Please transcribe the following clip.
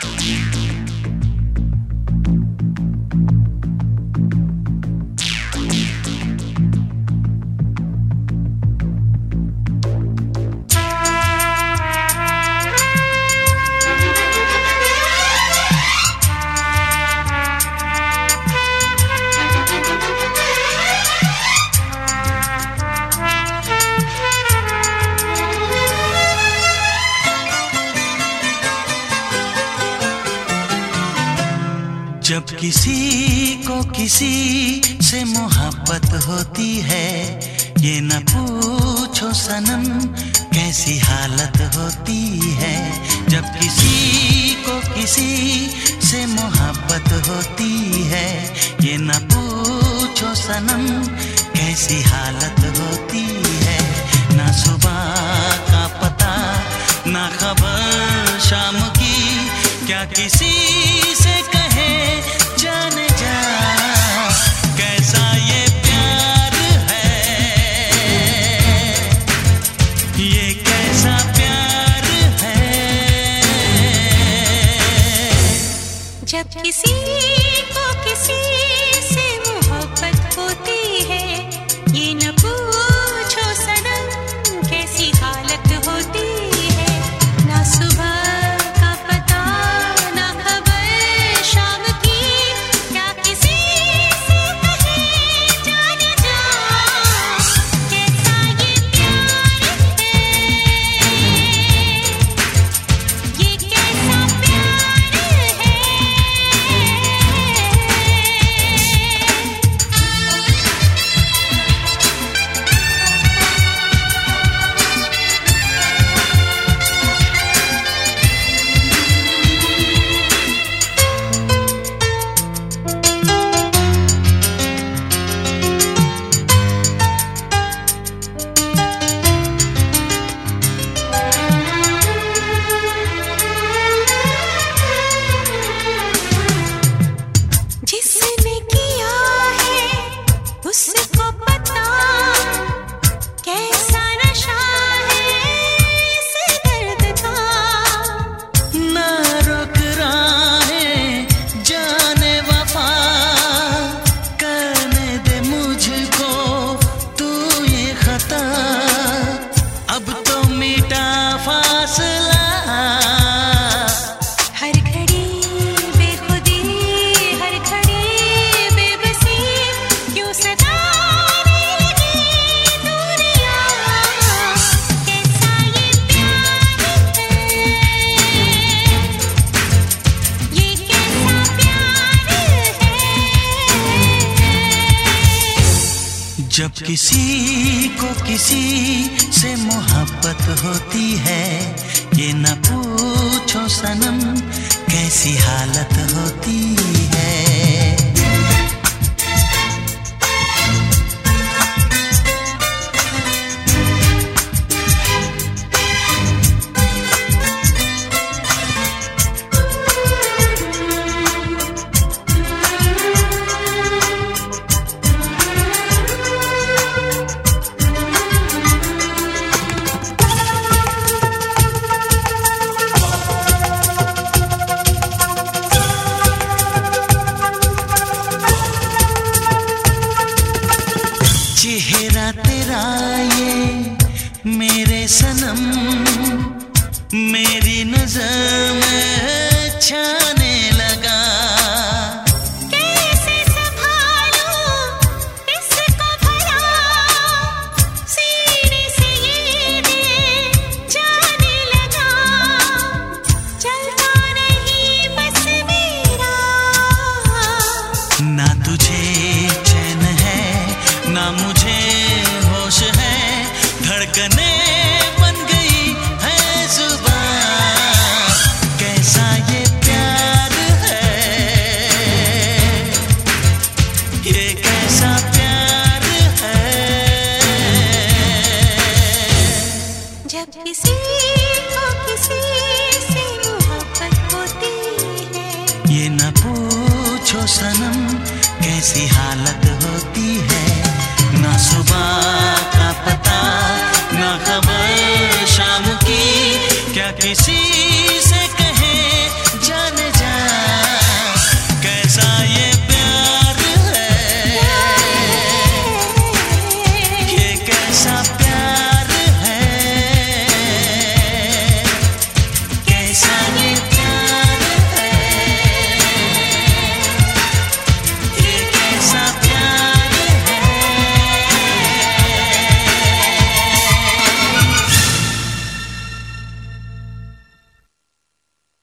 जब किसी को किसी से मोहब्बत होती है, ये न पूछो सनम कैसी हालत होती है। जब किसी को किसी से मोहब्बत होती है, ये न पूछो सनम कैसी हालत होती है। ना सुबह का पता ना खबर शाम की, क्या किसी से कहे जाने जा कैसा ये प्यार है, ये कैसा प्यार है। जब किसी को किसी से मोहब्बत होती है, ये न पूछो सनम कैसी हालत होती है। ना सुबह का पता ना खबर शाम की, क्या किसी से कहे जाने जा कैसा ये प्यार है, ये कैसा प्यार है। जिसने किया है उसको पता कैसा नशा है इस दर्द का। ना रोक राहें जाने वफा, करने दे मुझको तू ये खता। अब तो मिटा फासला, हर घड़ी बेखुदी हर घड़ी बेबसी, क्यों सताने लगी दूरियां। कैसा ये प्यार है, ये कैसा प्यार है। जब किसी को किसी से मोहब्बत होती है, ये न पूछो सनम कैसी हालत होती है। चेहरा तेरा ये मेरे सनम मेरी नजर में छाने लगा। कैसे संभालूं इसको भला, सीने से ये दिल जाने लगा। चलता नहीं बस मेरा, ना तुझे चैन है ना मुझे होश है, धड़कने बन गई है जुबान। कैसा ये प्यार है, ये कैसा प्यार है। जब किसी को किसी से मोहब्बत होती है, ये न पूछो सनम कैसी हालत होती है। ना सुबह का पता ना खबर शाम की, क्या किसी